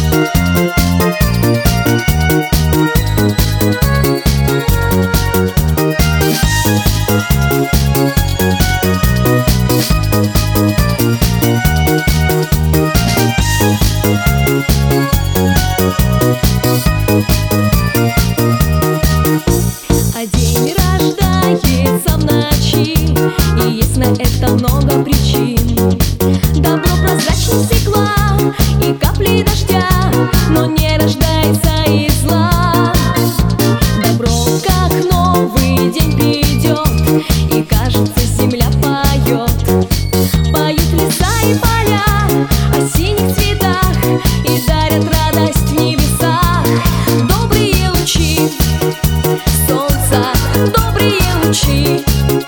А день рождается в ночи, и есть на это много причин. Добро прозрачнее стекла и капли дождя, но не рождается из зла. Добро, как новый день придет, и кажется, земля поет. Поют леса и поля о синих цветах и дарят радость в небесах. Добрые лучи солнца, добрые лучи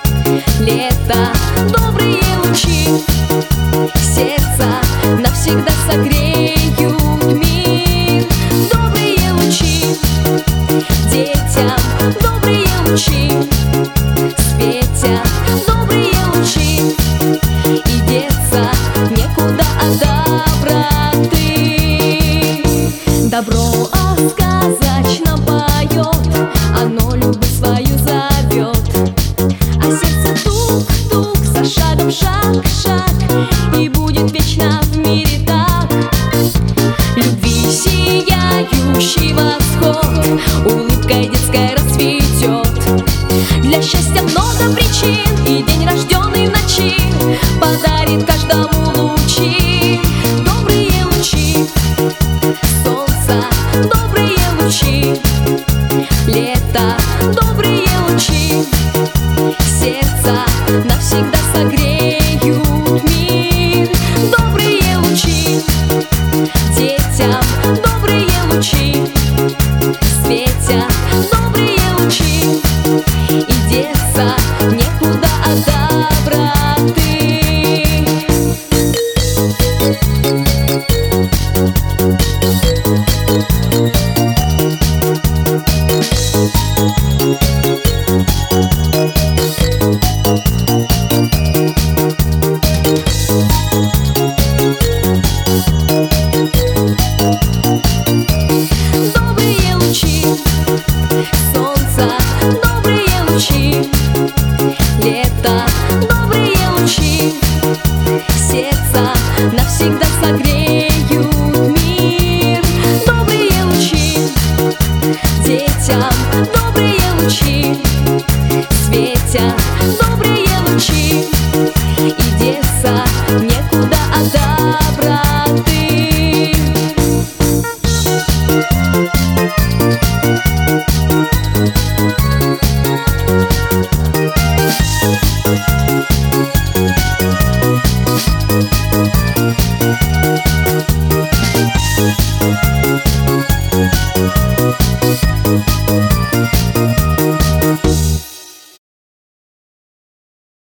лета, добрые лучи сердца навсегда согреют мир. Добрые лучи детям, добрые лучи светят, добрые лучи, и деться некуда от доброты. Добро сказочно поет, оно любовь свою зовет, а сердце тук-тук, за шагом шаг-шаг, и будет вечно в мире так. Любви сияющий восход, улыбкой детской расцветет. Для счастья много причин, и день, рожденный в ночи, подарит каждому лучи. Добрые лучи солнца, добрые лучи лета, добрые лучи сердца навсегда согреют мир. Добрые лучи детям, добрые лучи светят, добрые лучи, и деться некуда от доброты. Добрые лучи солнца, добрые лучи лета, добрые лучи сердца навсегда согреют мир. Добрые лучи детям, добрые лучи светят, добрые лучи, и деться некуда от доброты.